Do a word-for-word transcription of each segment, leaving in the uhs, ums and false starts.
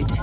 Gratitude.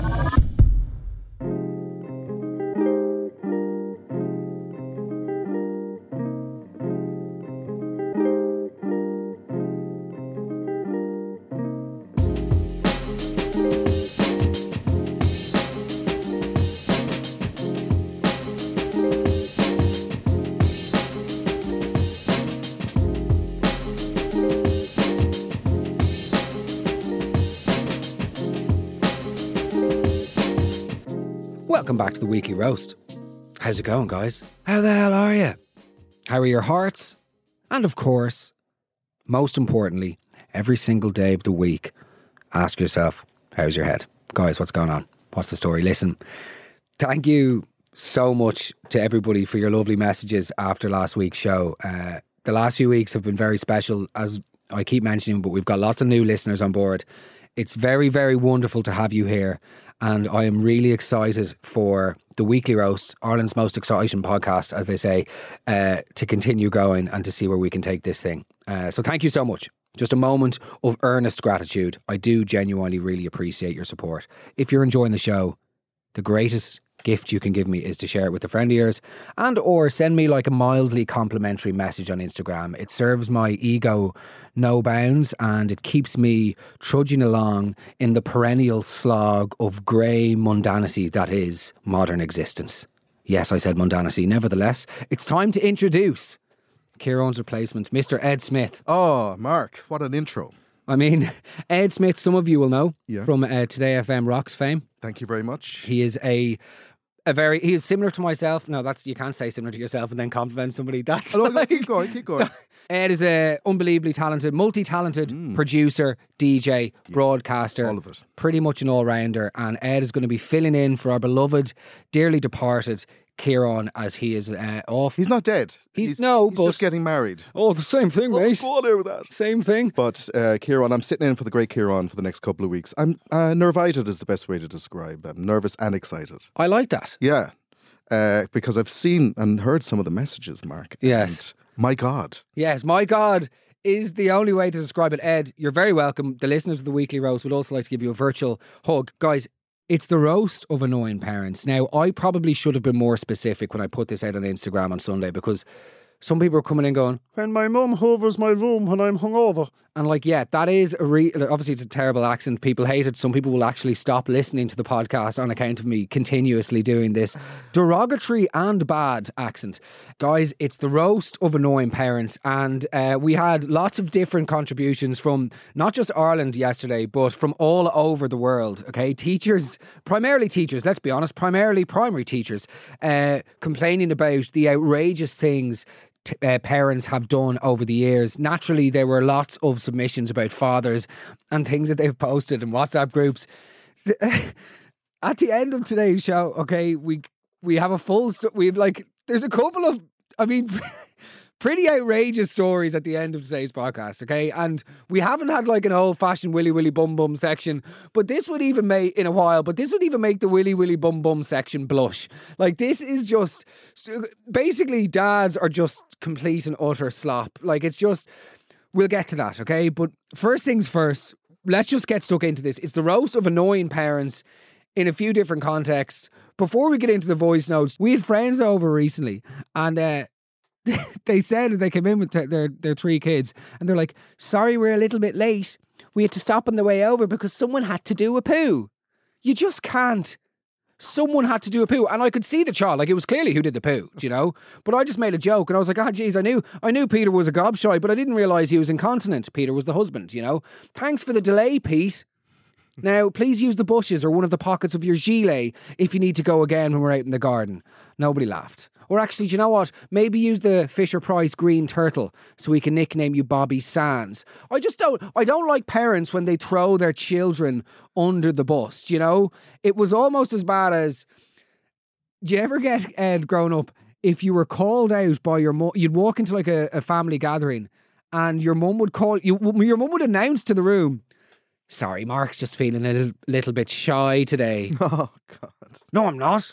Welcome back to the Weekly Roast. How's it going, guys? How the hell are you? How are your hearts? And of course, most importantly, every single day of the week, ask yourself, how's your head? Guys, what's going on? What's the story? Listen, thank you so much to everybody for your lovely messages after last week's show. Uh, the last few weeks have been very special, as I keep mentioning, but we've got lots of new listeners on board. It's very, very wonderful to have you here. And I am really excited for the Weekly Roast, Ireland's most exciting podcast, as they say, uh, to continue going and to see where we can take this thing. Uh, so thank you so much. Just a moment of earnest gratitude. I do genuinely really appreciate your support. If you're enjoying the show, the greatest gift you can give me is to share it with a friend of yours, and or send me like a mildly complimentary message on Instagram. It serves my ego no bounds, and it keeps me trudging along in the perennial slog of grey mundanity that is modern existence. Yes, I said mundanity. Nevertheless, it's time to introduce Kieran's replacement, Mister Ed Smith. Oh, Mark, what an intro. I mean, Ed Smith, some of you will know yeah. from uh, Today F M Rocks fame. Thank you very much. He is a a very, he is similar to myself. No, that's, you can't say similar to yourself and then compliment somebody. That's Hello, like, keep going, keep going. Ed is a unbelievably talented, multi-talented mm. producer, D J, yeah. broadcaster. All of it. Pretty much an all-rounder. And Ed is going to be filling in for our beloved, dearly departed Kieran, as he is uh, off. He's not dead. He's, he's no, he's but just getting married. Oh, the same thing, mate. Oh, go on with that. Same thing. But uh, Kieran, I'm sitting in for the great Kieran for the next couple of weeks. I'm uh, nervited is the best way to describe. I'm nervous and excited. I like that. Yeah, uh, because I've seen and heard some of the messages, Mark. Yes. And my God. Yes, my God is the only way to describe it. Ed, you're very welcome. The listeners of the Weekly Roast would also like to give you a virtual hug. Guys, it's the roast of annoying parents. Now, I probably should have been more specific when I put this out on Instagram on Sunday, because some people are coming in going, when my mum hovers my room when I'm hungover. And like, yeah, that is a re- obviously it's a terrible accent. People hate it. Some people will actually stop listening to the podcast on account of me continuously doing this derogatory and bad accent. Guys, it's the roast of annoying parents. And uh, we had lots of different contributions from not just Ireland yesterday, but from all over the world. Okay, teachers, primarily teachers, let's be honest, primarily primary teachers, uh, complaining about the outrageous things T- uh, parents have done over the years. Naturally, there were lots of submissions about fathers and things that they've posted in WhatsApp groups. At the end of today's show, okay, we we have a full st- we've like there's a couple of I mean pretty outrageous stories at the end of today's podcast, okay? And we haven't had like an old-fashioned willy willy bum bum section, but this would even make, in a while, but this would even make the willy willy bum bum section blush. Like, this is just, basically, dads are just complete and utter slop. Like, it's just, we'll get to that, okay? But first things first, let's just get stuck into this. It's the roast of annoying parents in a few different contexts. Before we get into the voice notes, we had friends over recently, and uh, they said they came in with their, their three kids, and they're like, sorry, we're a little bit late. We had to stop on the way over because someone had to do a poo. You just can't. Someone had to do a poo. And I could see the child, like, it was clearly who did the poo, you know? But I just made a joke, and I was like, ah, oh, geez, I knew, I knew Peter was a gobshite, but I didn't realise he was incontinent. Peter was the husband, you know? Thanks for the delay, Pete. Now, please use the bushes or one of the pockets of your gilet if you need to go again when we're out in the garden. Nobody laughed. Or actually, do you know what? Maybe use the Fisher-Price green turtle so we can nickname you Bobby Sands. I just don't, I don't like parents when they throw their children under the bus, do you know? It was almost as bad as, do you ever get, Ed, growing up, if you were called out by your mum, you'd walk into like a, a family gathering and your mum would call, you, your mum would announce to the room, sorry, Mark's just feeling a little, little bit shy today. Oh, God. No, I'm not.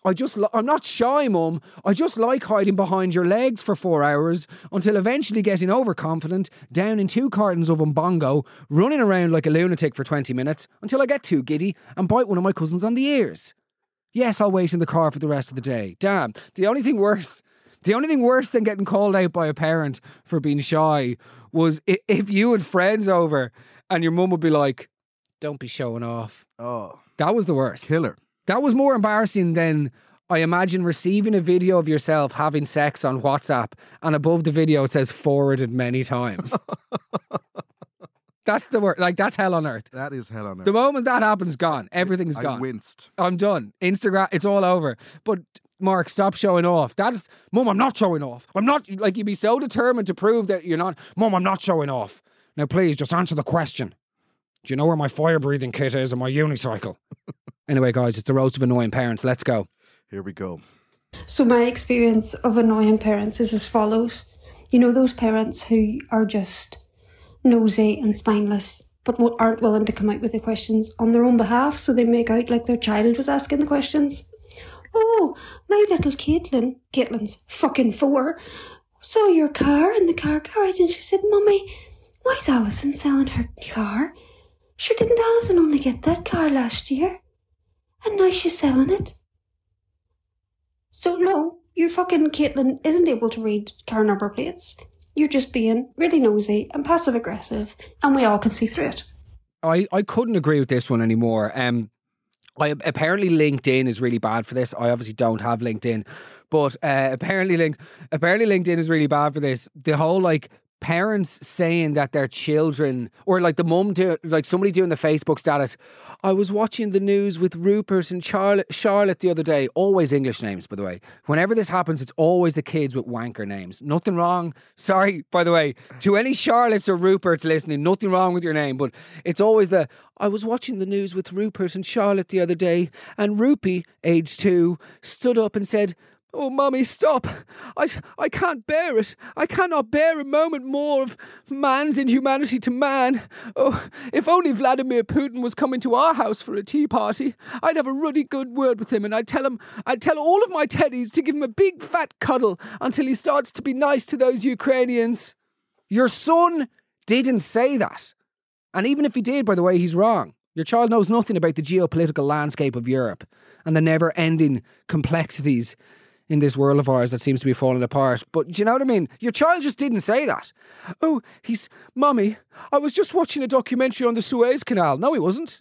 I just, li- I'm not shy, Mum. I just like hiding behind your legs for four hours until eventually getting overconfident, down in two cartons of Umbongo, running around like a lunatic for twenty minutes until I get too giddy and bite one of my cousins on the ears. Yes, I'll wait in the car for the rest of the day. Damn. The only thing worse, the only thing worse than getting called out by a parent for being shy was i- if you had friends over and your mum would be like, don't be showing off. Oh, That was the worst. killer. That was more embarrassing than, I imagine, receiving a video of yourself having sex on WhatsApp and above the video it says forwarded many times. That's the word. Like, that's hell on earth. That is hell on earth. The moment that happens, gone. Everything's I gone. winced. I'm done. Instagram, it's all over. But Mark, stop showing off. That's, Mum, I'm not showing off. I'm not, like, you'd be so determined to prove that you're not, Mum, I'm not showing off. Now, please, just answer the question. Do you know where my fire-breathing kit is and my unicycle? Anyway, guys, it's the roast of annoying parents. Let's go. Here we go. So my experience of annoying parents is as follows. You know those parents who are just nosy and spineless but wo- aren't willing to come out with the questions on their own behalf, so they make out like their child was asking the questions. Oh, my little Caitlin, Caitlin's fucking four, saw your car in the car garage and she said, Mummy, why's Alison selling her car? Sure, didn't Alison only get that car last year? And now she's selling it. So no, your fucking Caitlin isn't able to read car number plates. You're just being really nosy and passive aggressive, and we all can see through it. I, I couldn't agree with this one anymore. Um, I apparently LinkedIn is really bad for this. I obviously don't have LinkedIn, but uh, apparently link apparently LinkedIn is really bad for this. The whole like parents saying that their children, or like the mum do, like somebody doing the Facebook status, I was watching the news with Rupert and Charlotte, Charlotte the other day. Always English names, by the way. Whenever this happens, it's always the kids with wanker names. Nothing wrong. Sorry, by the way, to any Charlottes or Ruperts listening, nothing wrong with your name, but it's always the, I was watching the news with Rupert and Charlotte the other day, and Rupie, age two, stood up and said, oh, Mummy, stop. I, I can't bear it. I cannot bear a moment more of man's inhumanity to man. Oh, if only Vladimir Putin was coming to our house for a tea party, I'd have a ruddy good word with him and I'd tell him, I'd tell all of my teddies to give him a big fat cuddle until he starts to be nice to those Ukrainians. Your son didn't say that. And even if he did, by the way, he's wrong. Your child knows nothing about the geopolitical landscape of Europe and the never-ending complexities in this world of ours that seems to be falling apart. But do you know what I mean? Your child just didn't say that. Oh, he's, Mummy, I was just watching a documentary on the Suez Canal. No, he wasn't.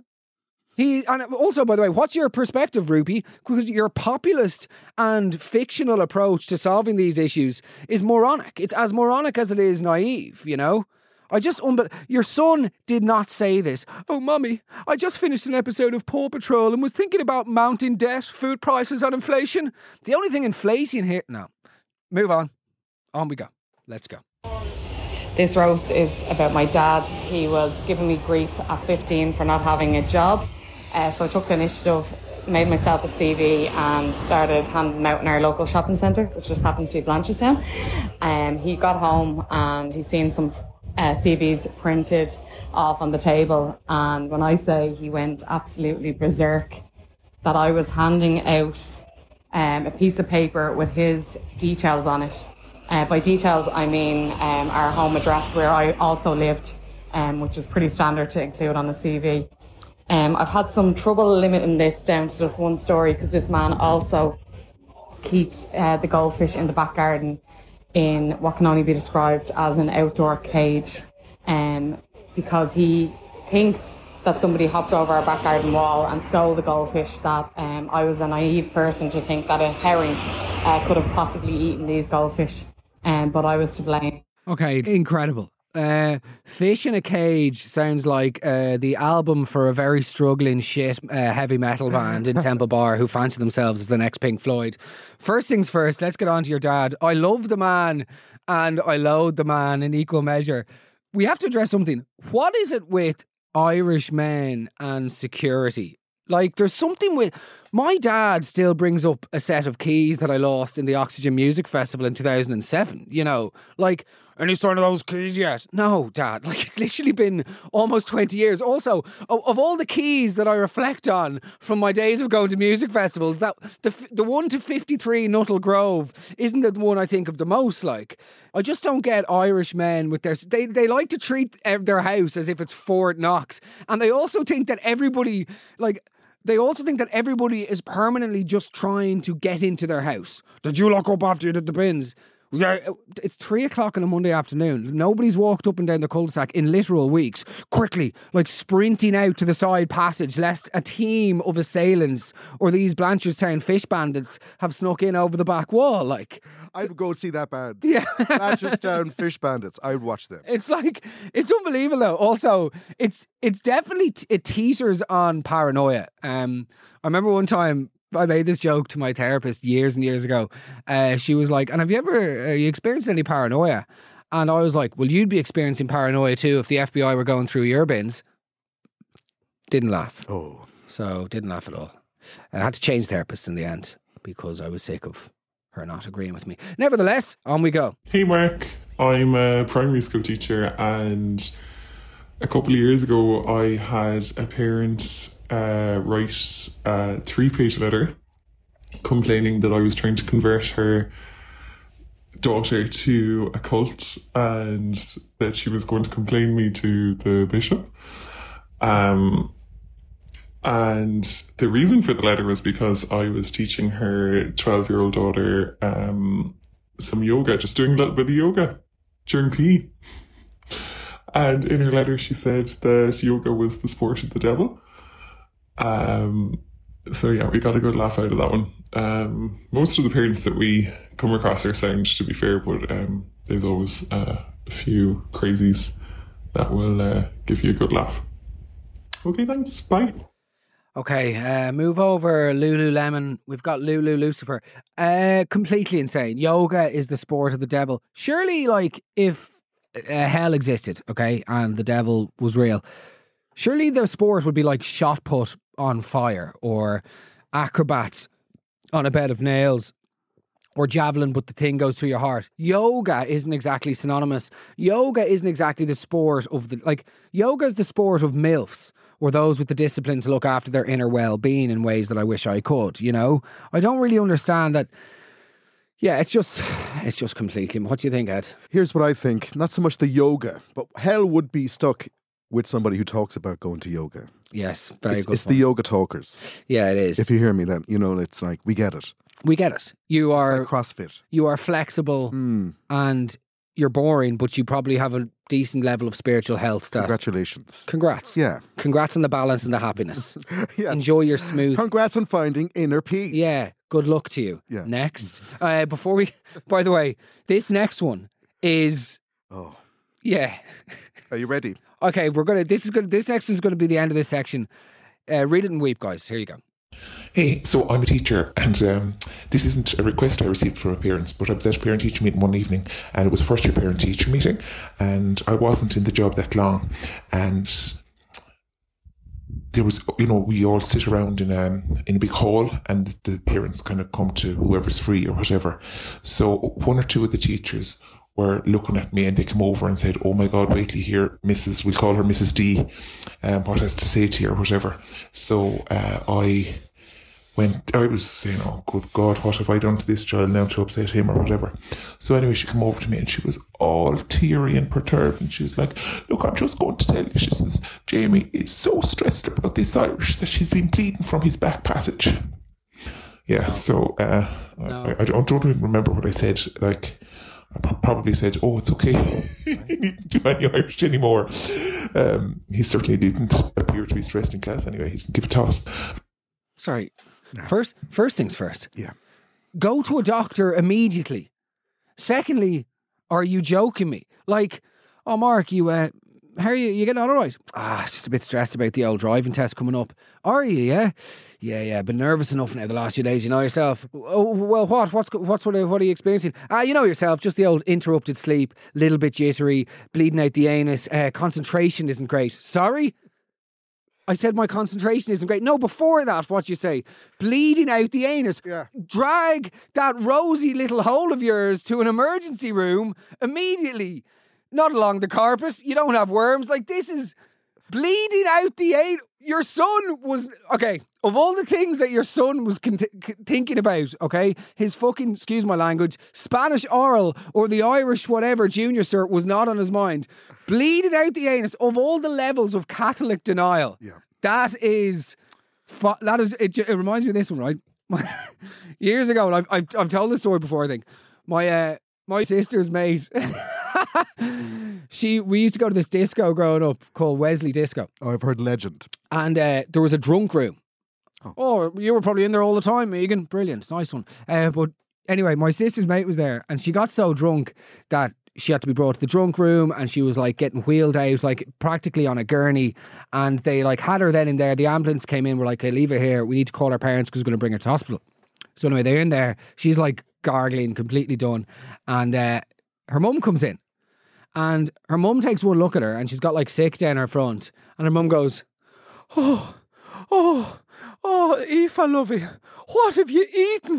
He, and also, by the way, what's your perspective, Rupie? Because your populist and fictional approach to solving these issues is moronic. It's as moronic as it is naive, you know? I just, unbe- your son did not say this. Oh, Mummy, I just finished an episode of Paw Patrol and was thinking about mounting debt, food prices and inflation. The only thing inflating here... No. Move on. On we go. Let's go. This roast is about my dad. He was giving me grief at fifteen for not having a job. Uh, so I took the initiative, made myself a C V and started handing out in our local shopping centre, which just happens to be Blanchardstown. Um, he got home and he's seen some Uh, C Vs printed off on the table, and when I say he went absolutely berserk, that I was handing out um, a piece of paper with his details on it. Uh, by details I mean um, our home address where I also lived, um, which is pretty standard to include on a C V. Um, I've had some trouble limiting this down to just one story because this man also keeps uh, the goldfish in the back garden in what can only be described as an outdoor cage, um, because he thinks that somebody hopped over our back garden wall and stole the goldfish, that um, I was a naive person to think that a herring uh, could have possibly eaten these goldfish, um, but I was to blame. Okay, incredible. Uh, Fish in a Cage sounds like uh, the album for a very struggling shit uh, heavy metal band in Temple Bar who fancy themselves as the next Pink Floyd. First things first, let's get on to your dad. I love the man and I loathe the man in equal measure. We have to address something. What is it with Irish men and security? Like, there's something with... My dad still brings up a set of keys that I lost in the Oxygen Music Festival in two thousand seven. You know, like... any sign of those keys yet? No, Dad. Like, it's literally been almost twenty years. Also, of, of all the keys that I reflect on from my days of going to music festivals, that the the one to fifty-three Nuttall Grove isn't the one I think of the most. Like, I just don't get Irish men with their... They, they like to treat their house as if it's Fort Knox. And they also think that everybody... like. They also think that everybody is permanently just trying to get into their house. Did you lock up after you did the bins? Yeah, it's three o'clock on a Monday afternoon. Nobody's walked up and down the cul-de-sac in literal weeks. Quickly, like sprinting out to the side passage, lest a team of assailants or these Blanchardstown fish bandits have snuck in over the back wall. Like, I'd go and see that band. Yeah. Blanchardstown Fish Bandits. I'd watch them. It's like, it's unbelievable though. Also, it's it's definitely, t- it teeters on paranoia. Um, I remember one time, I made this joke to my therapist years and years ago. Uh, she was like, and have you ever uh, you experienced any paranoia? And I was like, well, you'd be experiencing paranoia too if the F B I were going through your bins. Didn't laugh. Oh. So didn't laugh at all. I had to change therapists in the end because I was sick of her not agreeing with me. Nevertheless, on we go. Hey Mark, I'm a primary school teacher, and a couple of years ago I had a parent uh, write a three-page letter complaining that I was trying to convert her daughter to a cult and that she was going to complain me to the bishop. Um, and the reason for the letter was because I was teaching her twelve-year-old daughter um, some yoga, just doing a little bit of yoga during P E. And in her letter she said that yoga was the sport of the devil. Um, so yeah, we got a good laugh out of that one. Um, most of the parents that we come across are sound, to be fair, but um, there's always uh, a few crazies that will uh, give you a good laugh. Okay, thanks. Bye. Okay, uh, move over Lululemon. We've got Lulu Lucifer. Uh, completely insane. Yoga is the sport of the devil. Surely, like, if uh, hell existed, okay, and the devil was real, surely their sport would be like shot put on fire, or acrobats on a bed of nails, or javelin but the thing goes through your heart. Yoga isn't exactly synonymous. Yoga isn't exactly the sport of the... Like, yoga is the sport of MILFs, or those with the discipline to look after their inner well-being in ways that I wish I could, you know? I don't really understand that. Yeah, it's just, it's just completely... What do you think, Ed? Here's what I think. Not so much the yoga, but hell would be stuck with somebody who talks about going to yoga. Yes, very it's, good It's point. the yoga talkers. Yeah, it is. If you hear me, then, you know, it's like, we get it. We get it. You are... It's like CrossFit. You are flexible Mm. and you're boring, but you probably have a decent level of spiritual health. That, Congratulations. Congrats. Yeah. Congrats on the balance and the happiness. Yes. Enjoy your smooth... Congrats on finding inner peace. Yeah, good luck to you. Yeah. Next. Uh, before we... By the way, this next one is... Oh. Yeah. Are you ready? Okay, we're gonna... This is gonna... This next one's going to be the end of this section. Uh, read it and weep, guys. Here you go. Hey, so I'm a teacher, and um, this isn't a request I received from a parent, but I was at a parent-teacher meeting one evening, and it was a first-year parent-teacher meeting, and I wasn't in the job that long, and there was, you know, we all sit around in a, in a big hall, and the parents kind of come to whoever's free or whatever. So one or two of the teachers were looking at me, and they came over and said, "Oh my God, wait till you hear Missus We'll call her Missus D, um, what has to say to you or whatever." So uh, I went, I was saying, "Oh, good God, what have I done to this child now to upset him or whatever?" So anyway, she came over to me and she was all teary and perturbed, and she was like, "Look, I'm just going to tell you," she says, "Jamie is so stressed about this Irish that she's been bleeding from his back passage." Yeah, so uh, No. I, I don't, don't even remember what I said. Like, I probably said, "Oh, it's okay. He didn't do any Irish anymore." Um, he certainly didn't appear to be stressed in class anyway. He didn't give a toss. Sorry. First, first things first. Yeah. Go to a doctor immediately. Secondly, are you joking me? Like, "Oh, Mark, you, uh, how are you? You getting on all right?" "Ah, just a bit stressed about the old driving test coming up." "Are you, yeah?" "Yeah, yeah, been nervous enough now the last few days, you know yourself." "Oh, well, what? What's, what's, what are, what are you experiencing?" "Ah, you know yourself, just the old interrupted sleep, little bit jittery, bleeding out the anus, uh, concentration isn't great." "Sorry?" I said my concentration isn't great. No, before that, what you say? Bleeding out the anus. Yeah. Drag that rosy little hole of yours to an emergency room immediately. Not along the carpet. You don't have worms. Like, this is bleeding out the anus. Your son was, okay, of all the things that your son was con- c- thinking about, okay, his fucking, excuse my language, Spanish oral or the Irish whatever junior cert was not on his mind. Bleeding out the anus, of all the levels of Catholic denial, Yeah. that is, fu- that is, it, it reminds me of this one, right? Years ago, and I've, I've, I've told this story before, I think, my, uh, my sister's mate, she, we used to go to this disco growing up called Wesley Disco. Oh, I've heard legend. And uh, there was a drunk room. Oh. Oh, you were probably in there all the time, Megan. Brilliant. Nice one. Uh, but anyway, my sister's mate was there and she got so drunk that she had to be brought to the drunk room and she was like getting wheeled out, like practically on a gurney. And they like had her then in there. The ambulance came in. We're like, hey, leave her here. We need to call our parents because we're going to bring her to hospital. So anyway, they're in there. She's like gargling, completely done. And uh, her mum comes in. And her mum takes one look at her and she's got like sick down her front. And her mum goes, oh, oh, oh, Aoife, lovey, what have you eaten?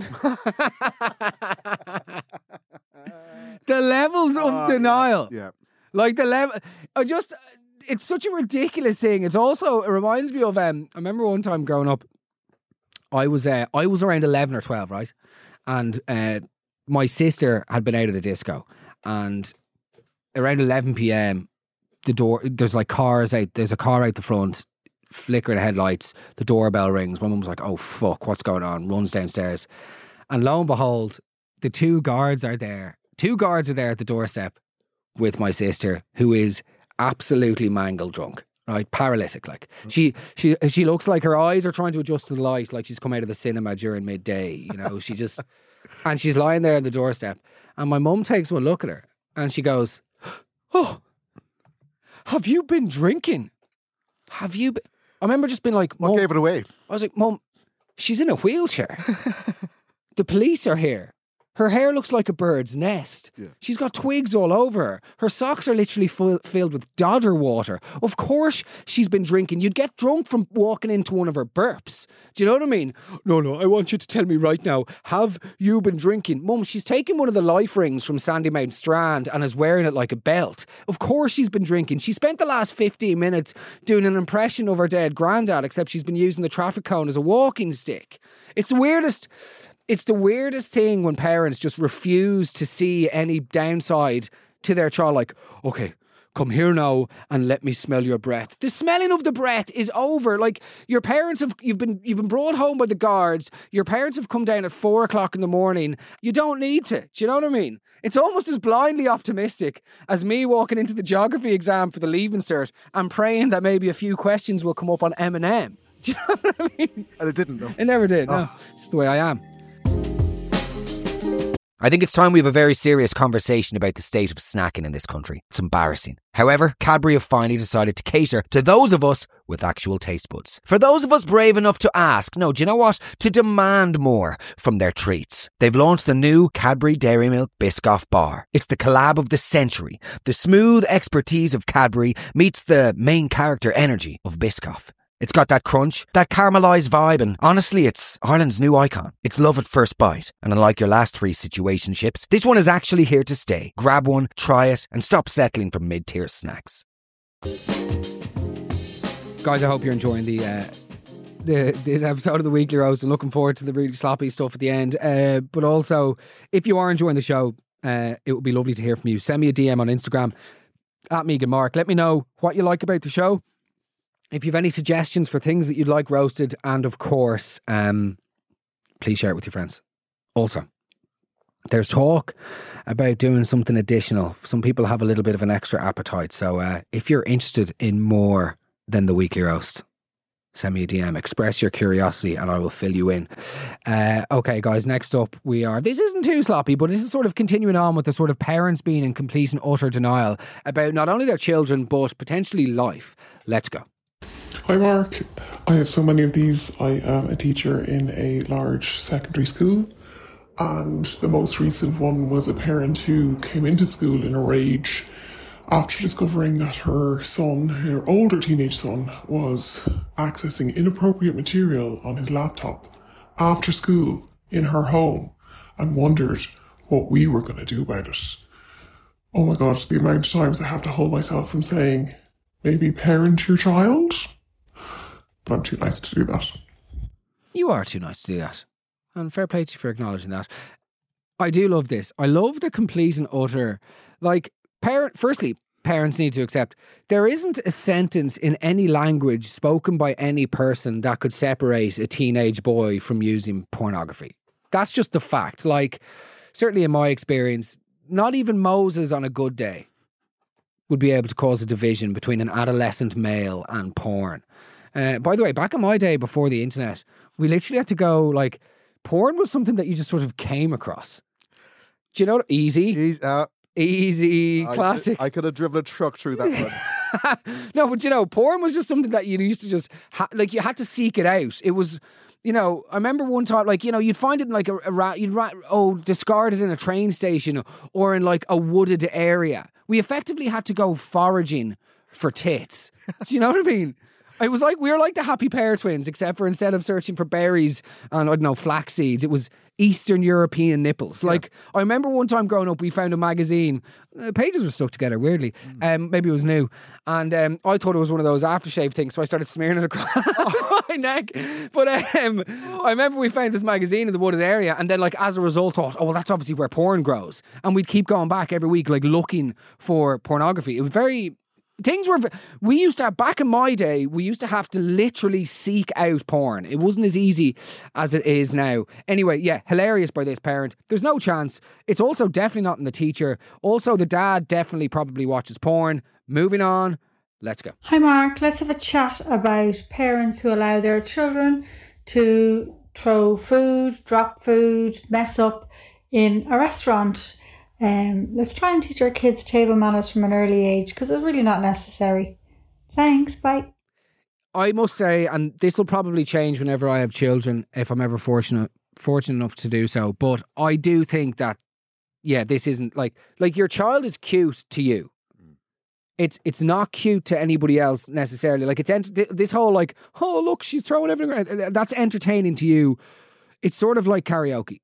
The levels of Oh, denial. Yeah. Like the level, I just, it's such a ridiculous thing. It's also, it reminds me of, um, I remember one time growing up, I was, uh, I was around eleven or twelve, right? And uh, my sister had been out of the disco and around eleven p.m, the door, there's like cars out, there's a car out the front, flickering headlights, the doorbell rings. My mum was like, oh fuck, what's going on? Runs downstairs. And lo and behold, the two guards are there. Two guards are there at the doorstep with my sister, who is absolutely mangled drunk, right? Paralytic, like. She she she looks like her eyes are trying to adjust to the light, like she's come out of the cinema during midday, you know. She just, and she's lying there on the doorstep. And my mum takes one look at her and she goes, oh, have you been drinking? Have you been? I remember just being like, What Mum, gave it away? I was like, Mum, she's in a wheelchair. The police are here. Her hair looks like a bird's nest. Yeah. She's got twigs all over her. Her socks are literally full, filled with dodder water. Of course she's been drinking. You'd get drunk from walking into one of her burps. Do you know what I mean? No, no, I want you to tell me right now, have you been drinking? Mum, she's taken one of the life rings from Sandymount Strand and is wearing it like a belt. Of course she's been drinking. She spent the last fifteen minutes doing an impression of her dead granddad, except she's been using the traffic cone as a walking stick. It's the weirdest... It's the weirdest thing when parents just refuse to see any downside to their child. Like, okay, come here now and let me smell your breath. The smelling of the breath is over. Like, your parents have, you've been, you've been brought home by the guards. Your parents have come down at four o'clock in the morning. You don't need to. Do you know what I mean? It's almost as blindly optimistic as me walking into the geography exam for the Leaving Cert and praying that maybe a few questions will come up on Eminem. Do you know what I mean? And it didn't, though. It never did. No, Oh. it's the way I am. I think it's time we have a very serious conversation about the state of snacking in this country. It's embarrassing. However, Cadbury have finally decided to cater to those of us with actual taste buds. For those of us brave enough to ask, no, do you know what? To demand more from their treats. They've launched the new Cadbury Dairy Milk Biscoff Bar. It's the collab of the century. The smooth expertise of Cadbury meets the main character energy of Biscoff. It's got that crunch, that caramelised vibe, and honestly, it's Ireland's new icon. It's love at first bite. And unlike your last three situationships, this one is actually here to stay. Grab one, try it, and stop settling for mid-tier snacks. Guys, I hope you're enjoying the uh, the this episode of the Weekly Roast and looking forward to the really sloppy stuff at the end. Uh, but also, if you are enjoying the show, uh, it would be lovely to hear from you. Send me a D M on Instagram at Megan Mark. Let me know what you like about the show. If you have any suggestions for things that you'd like roasted, and of course, um, please share it with your friends. Also, there's talk about doing something additional. Some people have a little bit of an extra appetite. So uh, if you're interested in more than the Weekly Roast, send me a D M, express your curiosity, and I will fill you in. Uh, okay, guys, next up we are, this isn't too sloppy, but this is sort of continuing on with the sort of parents being in complete and utter denial about not only their children, but potentially life. Let's go. Hi Mark, I have so many of these. I am a teacher in a large secondary school, and the most recent one was a parent who came into school in a rage after discovering that her son, her older teenage son, was accessing inappropriate material on his laptop after school in her home, and wondered what we were going to do about it. Oh my God, the amount of times I have to hold myself from saying, maybe parent your child? But I'm too nice to do that. You are too nice to do that. And fair play to you for acknowledging that. I do love this. I love the complete and utter, like, parent, firstly, parents need to accept there isn't a sentence in any language spoken by any person that could separate a teenage boy from using pornography. That's just the fact. Like, certainly in my experience, not even Moses on a good day would be able to cause a division between an adolescent male and porn. Uh, by the way, back in my day before the internet, we literally had to go, like, porn was something that you just sort of came across. Do you know? Easy. Easy. Uh, Easy. I Classic. Could, I could have driven a truck through that one. No, but you know, porn was just something that you used to just, ha- like, you had to seek it out. It was, you know, I remember one time, like, you know, you'd find it in like a, a ra- you'd ra- oh, discard it in a train station or in like a wooded area. We effectively had to go foraging for tits. Do you know what I mean? It was like, we were like the Happy Pear Twins, except for instead of searching for berries and, I don't know, flax seeds, it was Eastern European nipples. Like, I remember one time growing up, we found a magazine. The pages were stuck together, weirdly. Mm. Um, maybe it was new. And um, I thought it was one of those aftershave things, so I started smearing it across my neck. But um, I remember we found this magazine in the wooded area, and then, like, as a result, thought, oh, well, that's obviously where porn grows. And we'd keep going back every week, like, looking for pornography. It was very... Things were, we used to, back in my day, we used to have to literally seek out porn. It wasn't as easy as it is now. Anyway, yeah, hilarious by this parent. There's no chance. It's also definitely not in the teacher. Also, the dad definitely probably watches porn. Moving on, let's go. Hi Mark, let's have a chat about parents who allow their children to throw food, drop food, mess up in a restaurant. Um, let's try and teach our kids table manners from an early age, because it's really not necessary. Thanks, bye. I must say, and this will probably change whenever I have children, if I'm ever fortunate fortunate enough to do so, but I do think that, yeah, this isn't like, like your child is cute to you. It's it's not cute to anybody else necessarily. Like, it's ent- this whole like, oh, look, she's throwing everything around. That's entertaining to you. It's sort of like karaoke.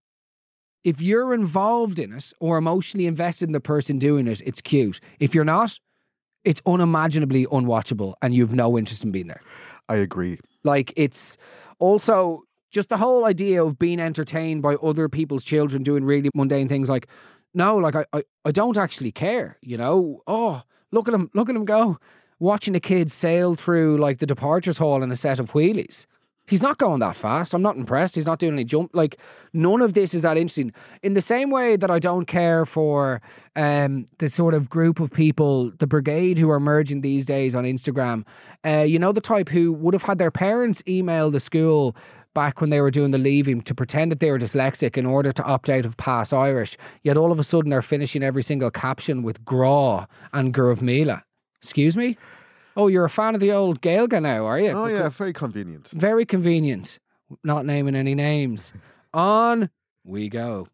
If you're involved in it or emotionally invested in the person doing it, it's cute. If you're not, it's unimaginably unwatchable and you've no interest in being there. I agree. Like, it's also just the whole idea of being entertained by other people's children doing really mundane things. Like, no, like I, I, I don't actually care, you know? Oh, look at him, look at him go. Watching a kid sail through like the departures hall in a set of wheelies. He's not going that fast. I'm not impressed. He's not doing any jump. Like, none of this is that interesting. In the same way that I don't care for um, the sort of group of people, the brigade who are emerging these days on Instagram, uh, you know, the type who would have had their parents email the school back when they were doing the leaving to pretend that they were dyslexic in order to opt out of Pass Irish. Yet all of a sudden they're finishing every single caption with Gra and Gurv Mila. Excuse me? Oh, you're a fan of the old Gaeilge now, are you? Oh, yeah, very convenient. Very convenient. Not naming any names. On we go.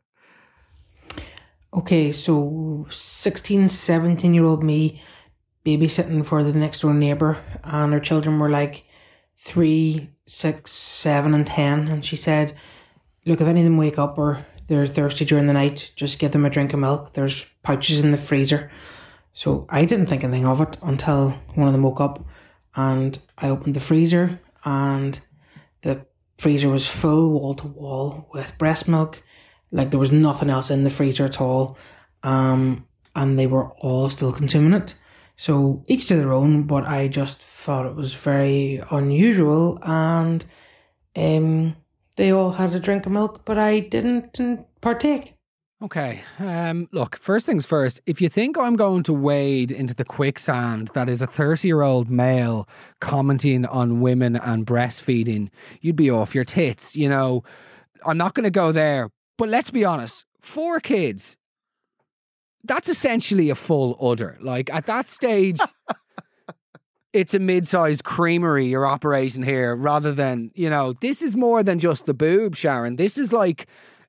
Okay, so sixteen, seventeen year old me babysitting for the next door neighbour, and her children were like three, six, seven and ten, and she said, look, if any of them wake up or they're thirsty during the night, just give them a drink of milk. There's pouches in the freezer. So I didn't think anything of it until one of them woke up, and I opened the freezer and the freezer was full wall to wall with breast milk. Like, there was nothing else in the freezer at all. Um, and they were all still consuming it. So each to their own, but I just thought it was very unusual, and um, they all had a drink of milk, but I didn't partake. Okay, um, look, first things first, if you think I'm going to wade into the quicksand that is a thirty-year-old male commenting on women and breastfeeding, you'd be off your tits, you know. I'm not going to go there, but let's be honest, four kids, that's essentially a full udder. Like, at that stage, it's a mid-sized creamery you're operating here rather than, you know, this is more than just the boob, Sharon. This is like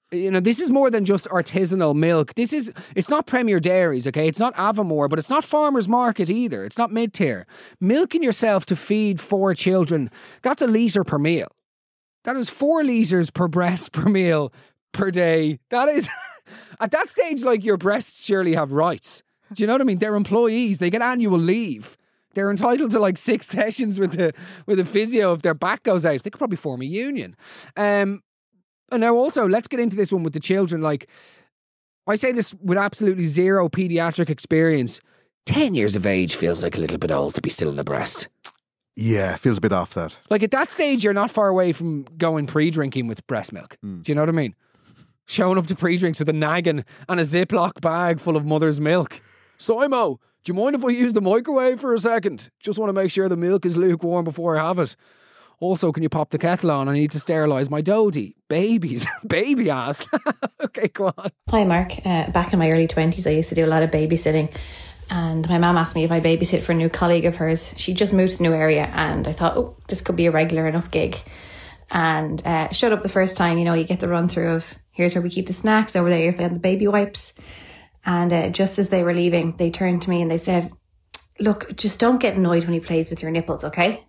You know, this is more than just artisanal milk. This is, it's not Premier Dairies, okay? It's not Avamore, but it's not Farmer's Market either. It's not mid-tier. Milking yourself to feed four children, that's a litre per meal. That is four litres per breast per meal per day. That is, at that stage, like, your breasts surely have rights. Do you know what I mean? They're employees. They get annual leave. They're entitled to like six sessions with the with a physio if their back goes out. They could probably form a union. Um, and now also, let's get into this one with the children. Like, I say this with absolutely zero paediatric experience. Ten years of age feels like a little bit old to be still in the breast. Yeah, feels a bit off that. Like, at that stage, you're not far away from going pre-drinking with breast milk. Mm. Do you know what I mean? Showing up to pre-drinks with a naggin and a Ziploc bag full of mother's milk. Simo, do you mind if I use the microwave for a second? Just want to make sure the milk is lukewarm before I have it. Also, can you pop the kettle on? I need to sterilise my dodie. Babies. Baby ass. Okay, go on. Hi, Mark. Uh, back in my early twenties, I used to do a lot of babysitting. And my mum asked me if I babysit for a new colleague of hers. She just moved to a new area and I thought, oh, this could be a regular enough gig. And uh, showed up the first time, you know, you get the run through of here's where we keep the snacks, over there you find the baby wipes. And uh, just as they were leaving, they turned to me and they said, look, just don't get annoyed when he plays with your nipples, okay?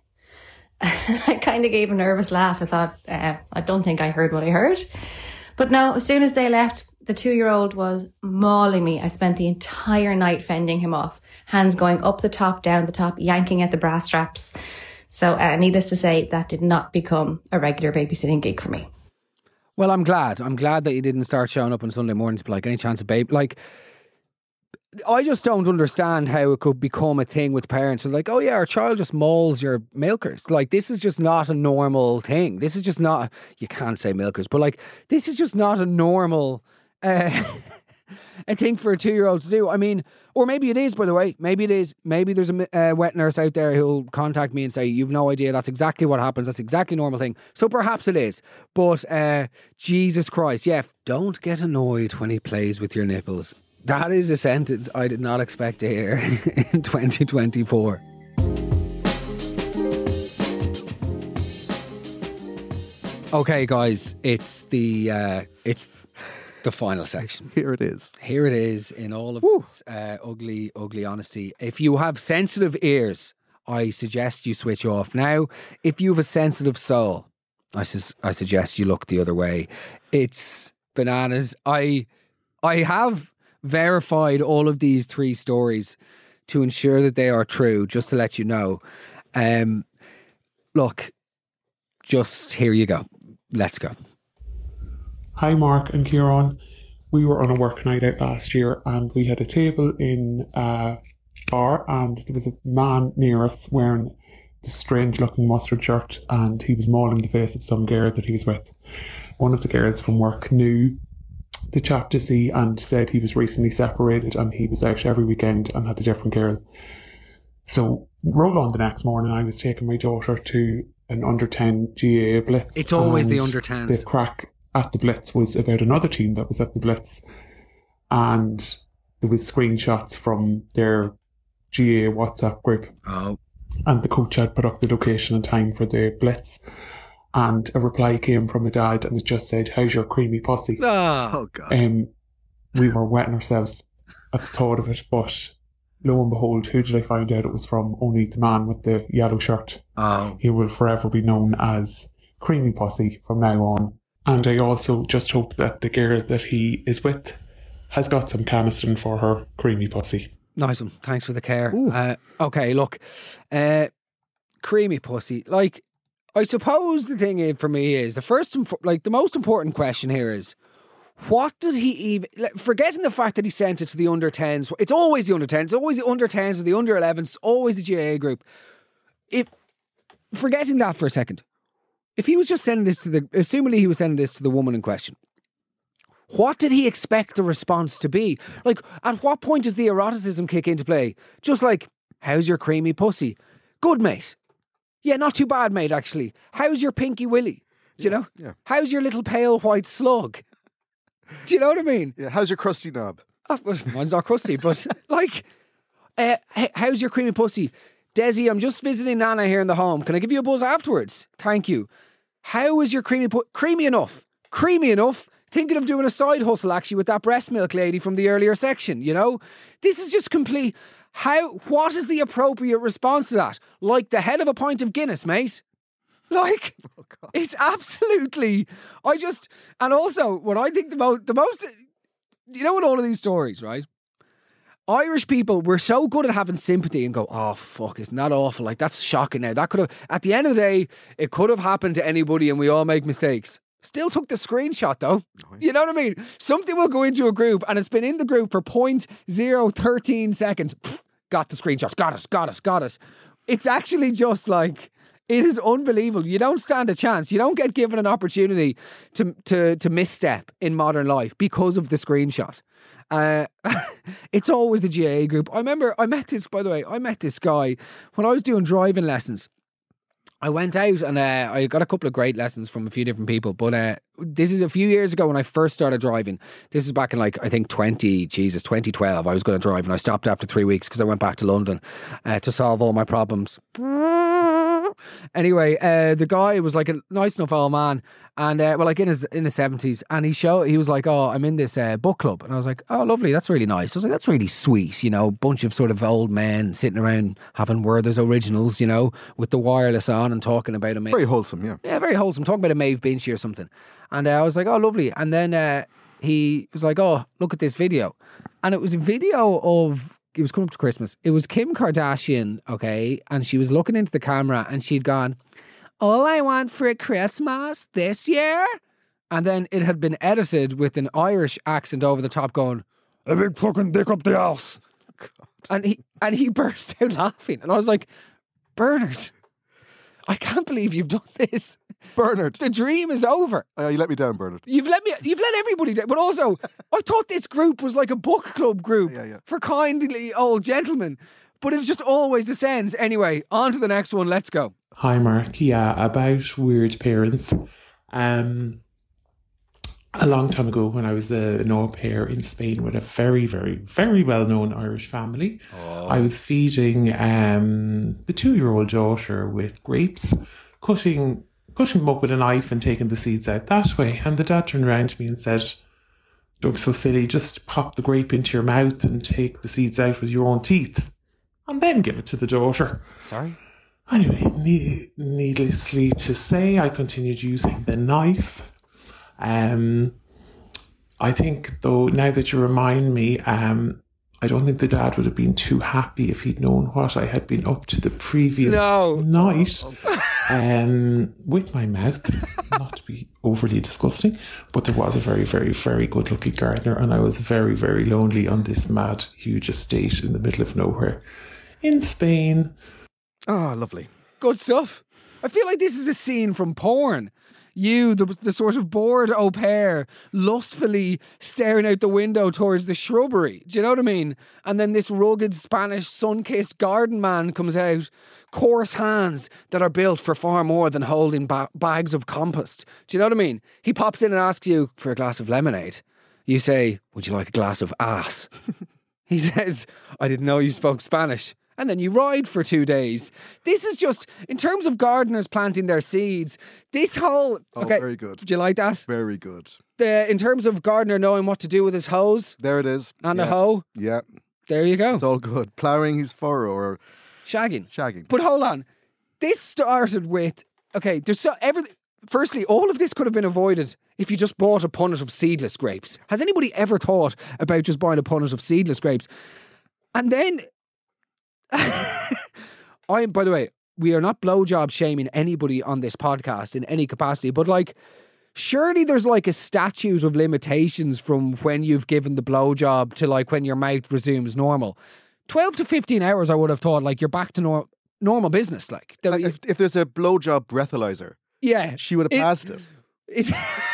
I kind of gave a nervous laugh. I thought, uh, I don't think I heard what I heard. But no, as soon as they left, the two-year-old was mauling me. I spent the entire night fending him off. Hands going up the top, down the top, yanking at the bra straps. So uh, needless to say, that did not become a regular babysitting gig for me. Well, I'm glad. I'm glad that you didn't start showing up on Sunday mornings, but like, any chance of baby... Like, I just don't understand how it could become a thing with parents who are like, oh yeah, our child just mauls your milkers. Like, this is just not a normal thing. This is just not... You can't say milkers, but like, this is just not a normal... Uh, a thing for a two-year-old to do. I mean, or maybe it is, by the way. Maybe it is. Maybe there's a uh, wet nurse out there who'll contact me and say, you've no idea, that's exactly what happens. That's exactly a normal thing. So perhaps it is. But uh, Jesus Christ, yeah, don't get annoyed when he plays with your nipples. That is a sentence I did not expect to hear in twenty twenty-four. Okay, guys, it's the... Uh, it's... the final section. Here it is. Here it is in all of its uh, ugly, ugly honesty. If you have sensitive ears, I suggest you switch off now. If you have a sensitive soul, I, su- I suggest you look the other way. It's bananas. I, I have verified all of these three stories to ensure that they are true, just to let you know. Um, look, just here you go. Let's go. Hi Mark and Kieran. We were on a work night out last year and we had a table in a bar and there was a man near us wearing this strange looking mustard shirt and he was mauling the face of some girl that he was with. One of the girls from work knew the chap to see and said he was recently separated and he was out every weekend and had a different girl. So roll on the next morning, I was taking my daughter to an under ten G A A Blitz. It's always the under tens. The crack at the Blitz was about another team that was at the Blitz, and there was screenshots from their G A A WhatsApp group. Oh. And the coach had put up the location and time for the Blitz, and a reply came from a dad and it just said, how's your creamy pussy? Oh, oh God. Um, we were wetting ourselves at the thought of it, but lo and behold, who did I find out it was from? Only the man with the yellow shirt. Oh. He will forever be known as Creamy Pussy from now on. And I also just hope that the girl that he is with has got some Canesten for her creamy pussy. Nice one. Thanks for the care. Uh, okay, look. Uh, creamy pussy. Like, I suppose the thing for me is, the first, like, the most important question here is, what did he even... Forgetting the fact that he sent it to the under tens. It's always the under tens. It's always the under tens or the under elevens. Always the G A A group. If Forgetting that for a second. If he was just sending this to the, assumingly he was sending this to the woman in question, what did he expect the response to be? Like, at what point does the eroticism kick into play? Just like, how's your creamy pussy? Good, mate. Yeah, not too bad, mate, actually. How's your pinky willy? Do you yeah, know? Yeah. How's your little pale white slug? Do you know what I mean? Yeah, how's your crusty knob? Oh, well, mine's not crusty, but like, uh, how's your creamy pussy? Desi, I'm just visiting Nana here in the home. Can I give you a buzz afterwards? Thank you. How is your creamy pu- creamy enough? Creamy enough? thinking of doing a side hustle actually with that breast milk lady from the earlier section, you know? This is just complete. How, what is the appropriate response to that? Like the head of a pint of Guinness, mate. Like, oh it's absolutely, I just, and also what I think the most, the most, you know, in all of these stories, right? Irish people, we're so good at having sympathy and go, oh, fuck, isn't that awful? Like, that's shocking now. That could have, at the end of the day, it could have happened to anybody and we all make mistakes. Still took the screenshot though. You know what I mean? Something will go into a group and it's been in the group for zero point zero one three seconds. Pfft, got the screenshot. Got it, got it, got it. It's actually just like, it is unbelievable. You don't stand a chance. You don't get given an opportunity to to to misstep in modern life because of the screenshot. Uh, it's always the G A A group. I remember I met this, by the way, I met this guy when I was doing driving lessons. I went out and uh, I got a couple of great lessons from a few different people. But uh, this is a few years ago when I first started driving. This is back in like, I think twenty, Jesus, twenty twelve. I was going to drive and I stopped after three weeks because I went back to London uh, to solve all my problems. Anyway, uh, the guy was like a nice enough old man, and uh, well, like in his in his seventies, and he showed he was like, "Oh, I'm in this uh, book club," and I was like, "Oh, lovely, that's really nice." I was like, "That's really sweet," you know, bunch of sort of old men sitting around having Werther's originals, you know, with the wireless on and talking about a Maeve. Very wholesome, yeah, yeah, very wholesome, talking about a Maeve Binchy or something, and uh, I was like, "Oh, lovely," and then uh, he was like, "Oh, look at this video," and it was a video of. It was coming up to Christmas. It was Kim Kardashian, okay, and she was looking into the camera and she'd gone, "All I want for Christmas this year," and then it had been edited with an Irish accent over the top, going, "A big fucking dick up the ass," and he and he burst out laughing, and I was like, "Bernard, I can't believe you've done this, Bernard. The dream is over. Uh, you let me down, Bernard. You've let me. You've let everybody down. But also, I thought this group was like a book club group yeah, yeah. for kindly old gentlemen. But it just always descends. Anyway, on to the next one. Let's go. Hi, Mark. Yeah, about weird parents. Um, a long time ago, when I was a, an au pair in Spain with a very, very, very well-known Irish family, oh. I was feeding um, the two-year-old daughter with grapes, cutting cutting them up with a knife and taking the seeds out that way. And the dad turned around to me and said, "Don't be so silly, just pop the grape into your mouth and take the seeds out with your own teeth, and then give it to the daughter." Sorry? Anyway, ne- needlessly to say, I continued using the knife. Um, I think, though, now that you remind me, um, I don't think the dad would have been too happy if he'd known what I had been up to the previous no. night. Um, with my mouth, not to be overly disgusting, but there was a very, very, very good looking gardener, and I was very, very lonely on this mad, huge estate in the middle of nowhere in Spain. Oh, lovely. Good stuff. I feel like this is a scene from porn. You, the, the sort of bored au pair, lustfully staring out the window towards the shrubbery. Do you know what I mean? And then this rugged Spanish sun-kissed garden man comes out, coarse hands that are built for far more than holding ba- bags of compost. Do you know what I mean? He pops in and asks you for a glass of lemonade. You say, "Would you like a glass of ass?" He says, "I didn't know you spoke Spanish." And then you ride for two days. This is just, in terms of gardeners planting their seeds, this whole... Oh, okay, very good. Do you like that? Very good. The, in terms of gardener knowing what to do with his hose. There it is. And yeah. a hoe. Yeah. There you go. It's all good. Ploughing his furrow or... Shagging. Shagging. But hold on. This started with... Okay, there's so... Everything... Firstly, all of this could have been avoided if you just bought a punnet of seedless grapes. Has anybody ever thought about just buying a punnet of seedless grapes? And then... I, by the way, we are not blowjob shaming anybody on this podcast in any capacity, but like, surely there's like a statute of limitations from when you've given the blowjob to like when your mouth resumes normal. twelve to fifteen hours, I would have thought, like, you're back to nor- normal business. Like, like if, if there's a blowjob breathalyzer, yeah, she would have passed it. it,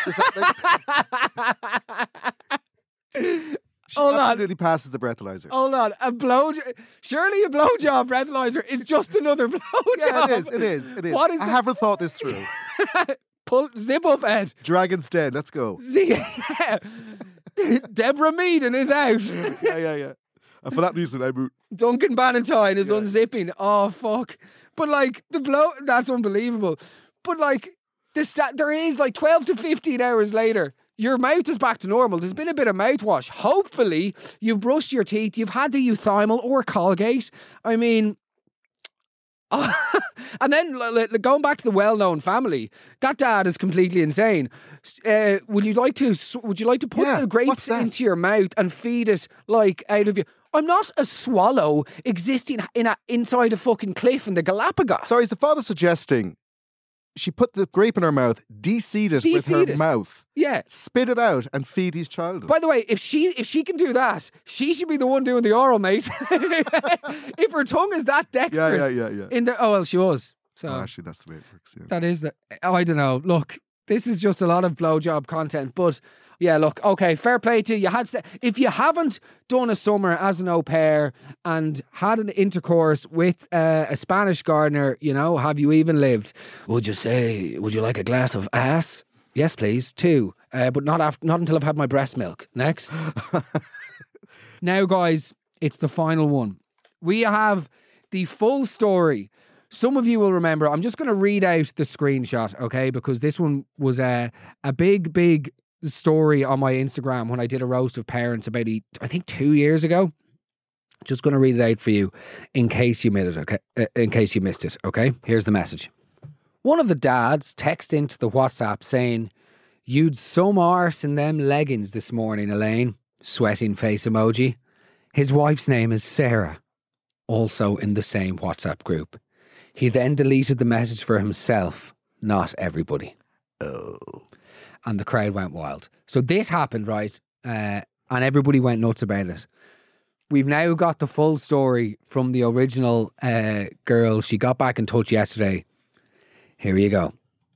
it She Hold absolutely on. passes the breathalyzer. Hold on, a blow. Surely a blowjob breathalyzer is just another blowjob. Yeah, it is. It is. It is. What is I the... haven't thought this through. Pull, zip up, Ed. Dragon's Den. Let's go. Yeah. Deborah Meaden is out. yeah, yeah, yeah. And for that reason, I moved. Duncan Bannatyne is Yeah. unzipping. Oh fuck! But like the blow, that's unbelievable. But like the stat, there is like twelve to fifteen hours later. your mouth is back to normal. There's been a bit of mouthwash. Hopefully, you've brushed your teeth. You've had the Euthymal or Colgate. I mean... and then going back to the well-known family, that dad is completely insane. Uh, would you like to? Would you like to put Yeah, the grapes into your mouth and feed it like out of you? I'm not a swallow existing in a, inside a fucking cliff in the Galapagos. Sorry, is the father suggesting she put the grape in her mouth, de-seed it with her De-seed it. mouth, Yeah. spit it out, and feed his child? By the way, if she if she can do that, she should be the one doing the oral, mate. If her tongue is that dexterous, Yeah, yeah, yeah, yeah. In the oh well, she was. So Oh, actually, that's the way it works. Yeah. that is the. Oh, I don't know. Look, this is just a lot of blowjob content, but yeah, look, okay, fair play to you. You had st- if you haven't done a summer as an au pair and had an intercourse with uh, a Spanish gardener, you know, have you even lived? Would you say? Would you like a glass of ass? Yes, please. Two, uh, but not after, not until I've had my breast milk. Next. Now, guys, it's the final one. We have the full story. Some of you will remember. I'm just going to read out the screenshot, okay? Because this one was a a big, big story on my Instagram when I did a roast of parents about, I think, two years ago. Just going to read it out for you in case you missed it, okay? Uh, in case you missed it, okay? Here's the message. One of the dads texted into the WhatsApp saying, "You'd some arse in them leggings this morning, Elaine." Sweating face emoji. His wife's name is Sarah, also in the same WhatsApp group. He then deleted the message for himself, not everybody. Oh. And the crowd went wild. So this happened, right? Uh, and everybody went nuts about it. We've now got the full story from the original uh, girl. She got back in touch yesterday. Here you go.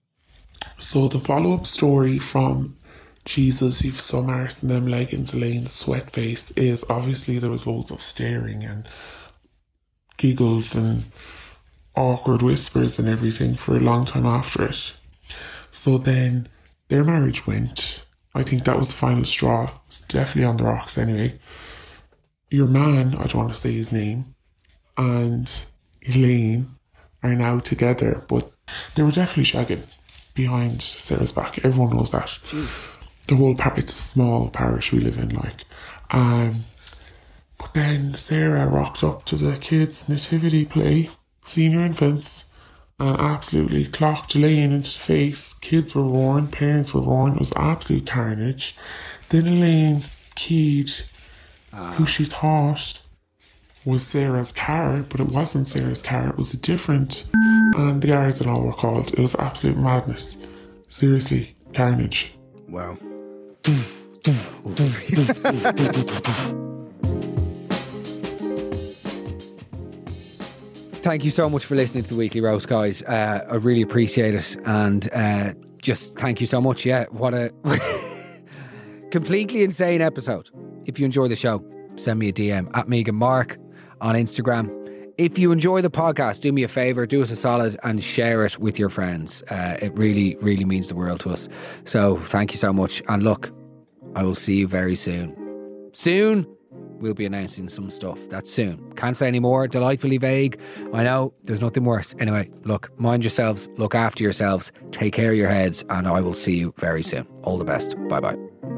So the follow-up story from Jesus, you've some arse in them leggings, Elaine's sweat face, is obviously there was loads of staring and giggles and awkward whispers and everything for a long time after it. So then their marriage went. I think that was the final straw. It's definitely on the rocks anyway. Your man, I don't want to say his name, and Elaine are now together, but they were definitely shagging behind Sarah's back. Everyone knows that. Jeez. The whole par- it's a small parish we live in, like. Um, but then Sarah rocked up to the kids' nativity play, senior infants, and absolutely clocked Elaine into the face. Kids were roaring, parents were roaring. It was absolute carnage. Then Elaine keyed uh. who she thought was Sarah's car, but it wasn't Sarah's car. It was a different, and the guards and all were called. It was absolute madness. Seriously, carnage. Wow. Thank you so much for listening to the Weekly Roast, guys. Uh, I really appreciate it. And uh, just thank you so much. Yeah, what a completely insane episode. If you enjoy the show, send me a D M at Megan Mark on Instagram. If you enjoy the podcast, do me a favour, do us a solid and share it with your friends. Uh, it really, really means the world to us. So thank you so much. And look, I will see you very soon. Soon, we'll be announcing some stuff. That's soon. Can't say any more. Delightfully vague. I know, there's nothing worse. Anyway, look, mind yourselves, look after yourselves, take care of your heads, and I will see you very soon. All the best. Bye-bye.